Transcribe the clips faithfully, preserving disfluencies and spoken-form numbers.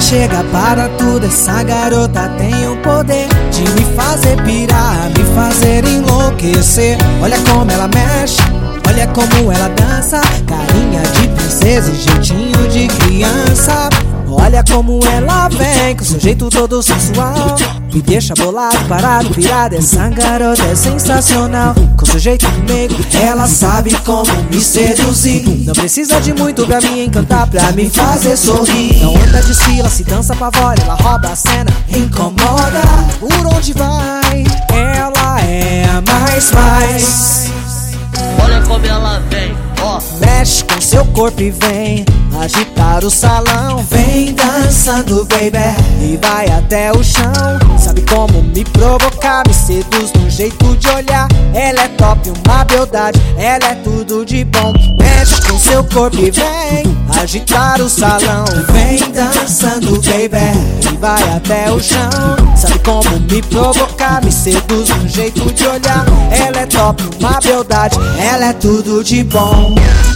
chega para tudo, essa garota tem o poder de me fazer pirar, me fazer enlouquecer. Olha como ela mexe, olha como ela dança, carinha de princesa e jeitinho de criança. Olha como ela vem, com seu jeito todo sensual, me deixa bolado, parado, pirado. Essa garota é sensacional, com seu jeito meigo, ela sabe como me seduzir. Não precisa de muito pra me encantar, pra me fazer sorrir. Não anda de fila, se dança pavora, ela rouba a cena, incomoda. Por onde vai, ela é a mais mais. Olha como ela vem, ó. Mexe com seu corpo e vem agitar o salão. Vem dançando, baby, e vai até o chão. Sabe como me provocar, me seduz no jeito de olhar. Ela é top, uma beldade, ela é tudo de bom. Mexe com seu corpo e vem agitar o salão. Vem dançando, baby, e vai até o chão. Sabe como me provocar, me seduz no jeito de olhar. Ela é top, uma beldade, ela é tudo de bom.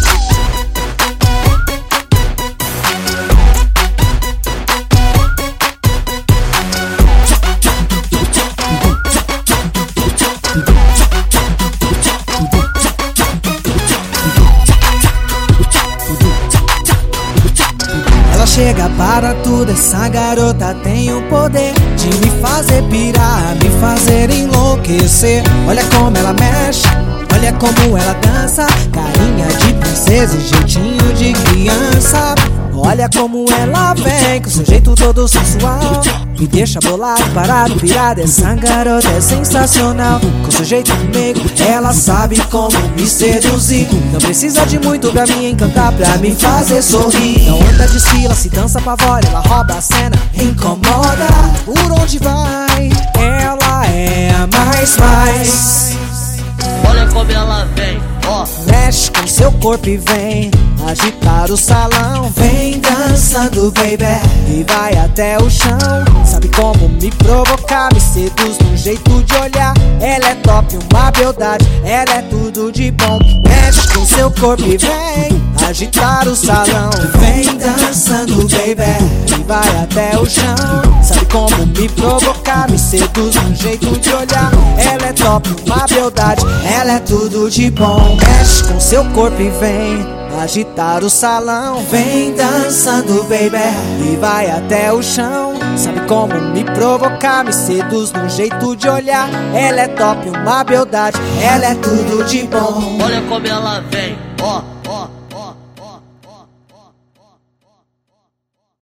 Ela chega para tudo, essa garota tem o poder de me fazer pirar, me fazer enlouquecer. Olha como ela mexe, olha como ela dança, carinha de princesa e jeitinho de criança. Olha como ela vem, com seu jeito todo sensual, me deixa bolado, parado, pirado. Essa garota é sensacional, com seu jeito meigo, ela sabe como me seduzir. Não precisa de muito pra me encantar, pra me fazer sorrir. Não anda de fila, se dança pavora, ela rouba a cena, incomoda. Por onde vai, ela é a mais mais. Olha como ela vem, ó. Mexe com seu corpo e vem agitar o salão. Vem dançando, baby, e vai até o chão. Sabe como me provocar, me seduz no jeito de olhar. Ela é top, uma beldade, ela é tudo de bom. Mexe com seu corpo e vem agitar o salão. Vem dançando, baby, e vai até o chão. Sabe como me provocar, me seduz no jeito de olhar. Ela é top, uma beldade, ela é tudo de bom. Mexe com seu corpo e vem agitar o salão. Vem dançando, baby, e vai até o chão. Sabe como me provocar, me seduz no jeito de olhar. Ela é top, uma beldade, ela é tudo de bom. Olha como ela vem, ó.